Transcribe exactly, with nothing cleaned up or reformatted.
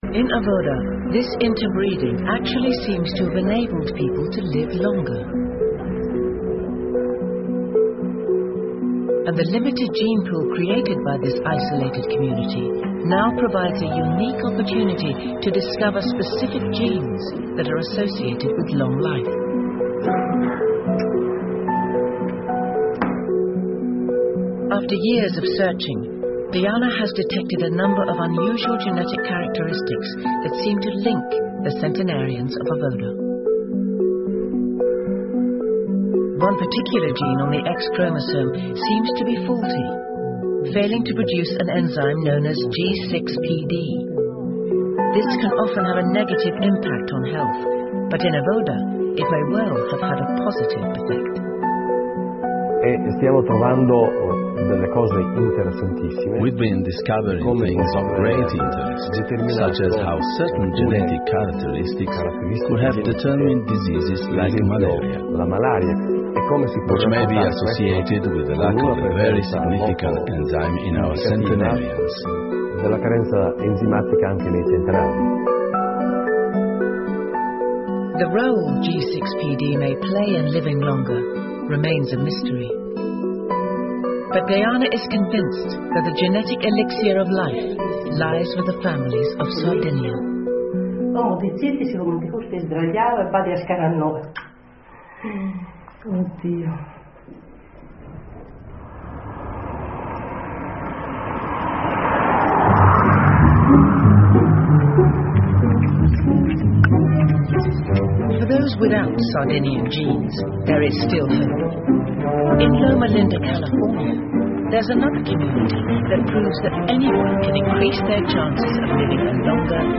In Avoda, this interbreeding actually seems to have enabled people to live longer. And the limited gene pool created by this isolated community now provides a unique opportunity to discover specific genes that are associated with long life. After years of searching, Diana has detected a number of unusual genetic characteristics that seem to link the centenarians of Avoda. One particular gene on the X chromosome seems to be faulty, failing to produce an enzyme known as G six P D. This can often have a negative impact on health, but in Avoda it may well have had a positive effect. E stiamo trovando delle cose interessantissime. We've been discovering things of great interest, such as how certain genetic characteristics could have determined diseases like malaria, la malaria, e come si può which may be associated with the lack of a very significant enzyme in our centenarians. Della carenza enzimatica anche nei centenari. The role G six P D may play in living longer remains a mystery. But Diana is convinced that the genetic elixir of life lies with the families of Sardinia. Oh, di zitti si come di custi sdraiava e vadi a scarannove. Oddio. For those without Sardinian genes, there is still hope. In Loma Linda, California, there's another community that proves that anyone can increase their chances of living a longer,